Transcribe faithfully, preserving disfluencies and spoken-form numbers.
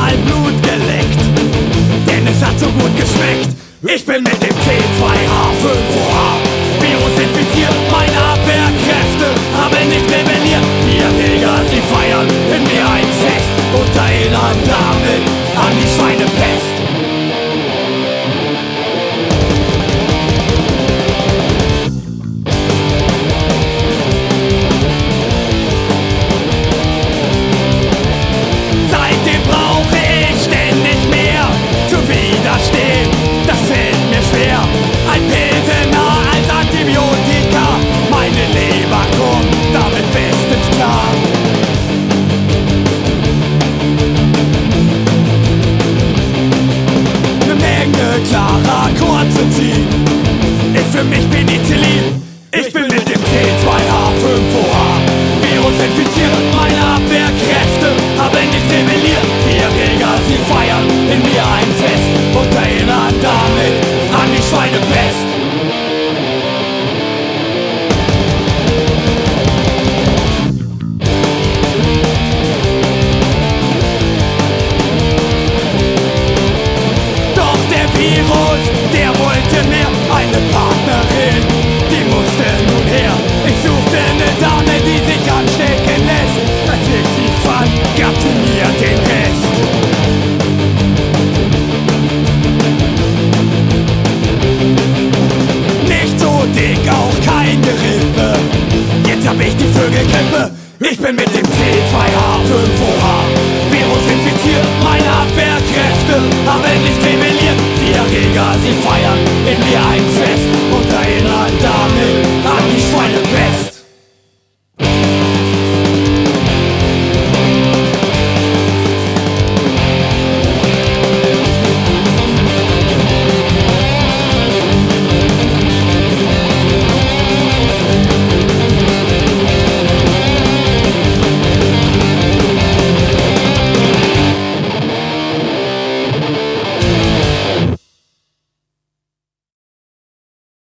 mal Blut geleckt, denn es hat so gut geschmeckt. Ich bin mit dem T zwei H fünf O H Virus infiziert, meine Abwehrkräfte haben nicht rebelliert. Die Erreger, sie feiern in mir ein Fest und erinnern damit an die Schweinepest. Seitdem brauche ich ständig mehr zu widerstehen, das fällt mir schwer. Ein Pilsener als Antibiotika, meine Leber kommt damit bestens klar. Ne Menge klarer Quercetin ist für mich Penicillin. Ich bin mit dem T zwei H fünf O H Virus infiziert, meine Abwehrkräfte haben nicht rebelliert. Die Erreger, sie feiern in mir ein Fest und erinnern damit an die Schweinepest. Doch der Virus, der wollte mehr, eine Partnerin, die musste nun her. Ich suchte eine Dame, die sich anstecken lässt. Als ich sie fand, gab sie mir den Rest. Nicht so dick, auch kein Gerippe. Jetzt hab ich die Vögelgrippe. Ich bin mit dem T zwei H fünf O H Virus infiziert, meine Abwehrkräfte haben nicht rebelliert. Die Erreger, sie feiern in mir ein Fest und erinnern damit an